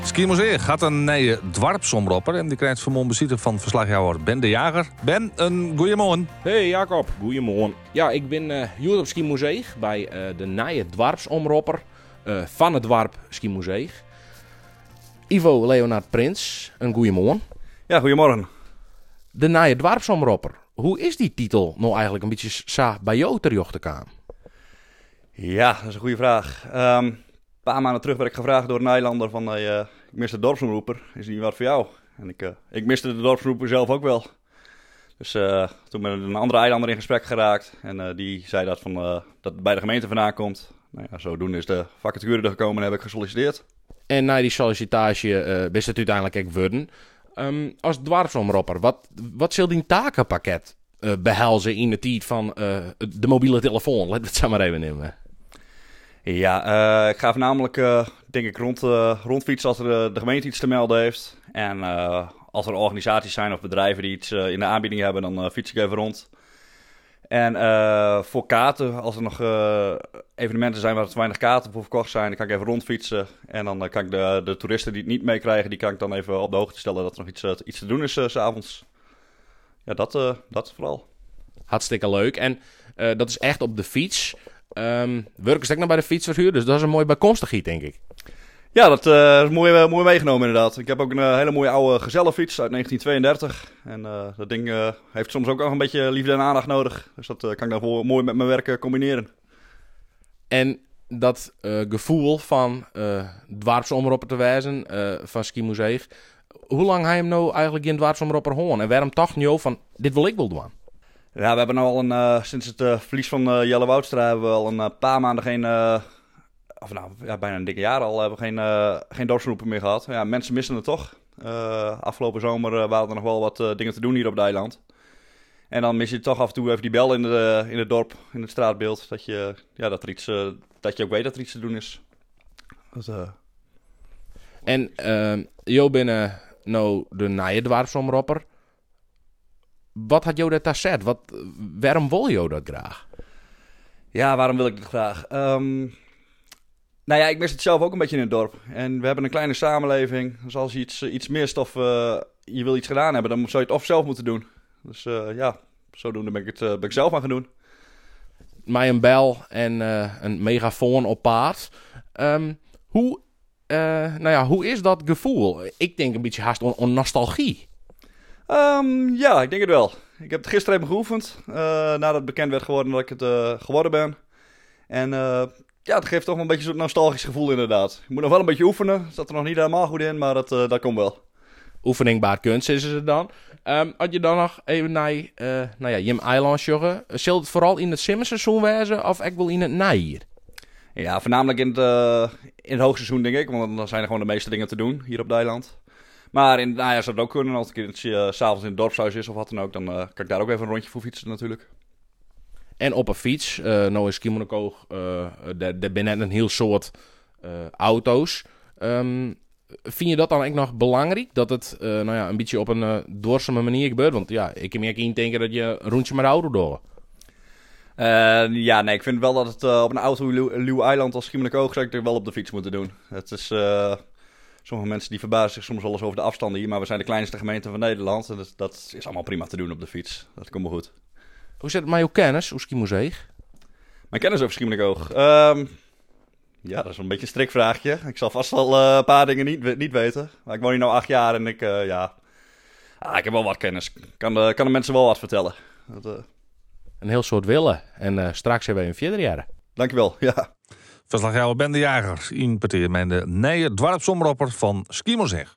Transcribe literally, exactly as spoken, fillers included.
Skimuseum gaat een nieuwe dwarpsomropper en die krijgt vermoeden bezieter van verslagjouwer Ben de Jager. Ben, een goeiemorgen. Hey Jacob, goeiemorgen. Ja, ik ben uh, hier op Skimuseum bij uh, de nieuwe dwarpsomropper uh, van het dwarp Skimuseum. Ivo Leonard Prins, een goeiemorgen. Ja, goeiemorgen. De nieuwe dwarpsomropper. Hoe is die titel nou eigenlijk een beetje sa bij jou terjoch te komen? Ja, dat is een goede vraag. Um, een paar maanden terug werd ik gevraagd door een eilander van... Uh, ik miste de dorpsomroeper, is die wat voor jou? En ik, uh, ik miste de dorpsomroeper zelf ook wel. Dus uh, toen ben ik met een andere eilander in gesprek geraakt. En uh, die zei dat, van, uh, dat het bij de gemeente vandaan komt. Nou ja, zodoende is de vacature er gekomen en heb ik gesolliciteerd. En na die sollicitatie uh, best het uiteindelijk ook worden. Um, als dwarpsomropper, wat, wat zal die takenpakket uh, behelzen in de tijd van uh, de mobiele telefoon? Laten we het zo maar even nemen. Ja, uh, ik ga voornamelijk uh, denk ik rond, uh, rondfietsen als er, uh, de gemeente iets te melden heeft. En uh, als er organisaties zijn of bedrijven die iets uh, in de aanbieding hebben, dan uh, fiets ik even rond. En uh, voor kaarten, als er nog uh, evenementen zijn waar er te weinig kaarten voor verkocht zijn, dan kan ik even rondfietsen. En dan uh, kan ik de, de toeristen die het niet meekrijgen, die kan ik dan even op de hoogte stellen dat er nog iets, uh, iets te doen is uh, 's avonds. Ja, dat, uh, dat vooral. Hartstikke leuk. En uh, dat is echt op de fiets. Um, werken ze ook nog bij de fietsverhuur, dus dat is een mooi bijkomstigheid, denk ik. Ja, dat uh, is mooi, uh, mooi meegenomen inderdaad. Ik heb ook een uh, hele mooie oude gezellenfiets uit negentien tweeëndertig. En uh, dat ding uh, heeft soms ook nog een beetje liefde en aandacht nodig. Dus dat uh, kan ik dan mooi met mijn werk uh, combineren. En dat uh, gevoel van uh, dwarpsomropper te wijzen, uh, van Skimuseum. Hoe lang heb je hem nou eigenlijk in dwarpsomropper gehoord? En waarom toch nu van, dit wil ik wel doen? Ja, we hebben nu al een, uh, sinds het uh, verlies van uh, Jelle Woudstra hebben we al een uh, paar maanden geen... Uh, Of nou, ja, bijna een dikke jaar al hebben we geen, uh, geen dorpsomroeper meer gehad. Ja, mensen missen het toch. Uh, afgelopen zomer uh, waren er nog wel wat uh, dingen te doen hier op het eiland. En dan mis je toch af en toe even die bel in, de, in het dorp, in het straatbeeld. Dat je, ja, dat, er iets, uh, dat je ook weet dat er iets te doen is. Dat, uh... En uh, jou binnen nou de nieuwe dwarpsomropper. Wat had jou dat daar gezet? Wat, waarom wil je dat graag? Ja, waarom wil ik dat graag? Um... Nou ja, ik mis het zelf ook een beetje in het dorp. En we hebben een kleine samenleving. Dus als je iets, iets mist of uh, je wil iets gedaan hebben, dan zou je het of zelf moeten doen. Dus uh, ja, zodoende ben ik het uh, ben ik zelf aan gaan doen. Mij een bel en uh, een megafoon op paard. Um, hoe, uh, nou ja, hoe is dat gevoel? Ik denk een beetje haast on, on nostalgie. Um, ja, ik denk het wel. Ik heb het gisteren even geoefend. Uh, nadat het bekend werd geworden dat ik het uh, geworden ben. En... Uh, Ja, het geeft toch wel een beetje zo'n nostalgisch gevoel inderdaad. Je moet nog wel een beetje oefenen. Zat er nog niet helemaal goed in, maar dat, uh, dat komt wel. Oefening baart kunst is het dan. Um, had je dan nog even naar uh, nou ja, Jim Island joggen? Zal het vooral in het simmerseizoen wezen of ik wil in het najaar? Ja, voornamelijk in het, uh, in het hoogseizoen denk ik. Want dan zijn er gewoon de meeste dingen te doen hier op het eiland. Maar in het najaar zou het ook kunnen. Als het een keer uh, 's avonds in het dorpshuis is of wat dan ook, dan uh, kan ik daar ook even een rondje voor fietsen natuurlijk. En op een fiets, uh, nou is Schiermonnikoog, uh, daar ben net een heel soort uh, auto's. Um, vind je dat dan eigenlijk nog belangrijk? Dat het uh, nou ja, een beetje op een uh, dwarseme manier gebeurt? Want ja, ik kan me niet denken dat je een rondje met de auto doet. Uh, ja, nee, ik vind wel dat het uh, op een autoluw eiland als Schiermonnikoog zou ik er wel op de fiets moeten doen. Het is, uh, sommige mensen die verbazen zich soms wel eens over de afstanden hier, maar we zijn de kleinste gemeente van Nederland. En dat, dat is allemaal prima te doen op de fiets. Dat komt wel goed. Hoe zit het met jouw kennis, hoe Skimuseum? Mijn kennis over Schiermonnikoog? Um, ja, dat is een beetje een strikvraagje. Ik zal vast wel uh, een paar dingen niet, niet weten. Maar ik woon hier nu acht jaar en ik, uh, ja... Ah, ik heb wel wat kennis. Ik kan de, kan de mensen wel wat vertellen. Dat, uh... Een heel soort willen. En uh, straks hebben we een vierde jaar. Dankjewel, ja. Verslagjouwer Ben de Jager in Peteer met de nieuwe dwarpsomropper van Skimuseum.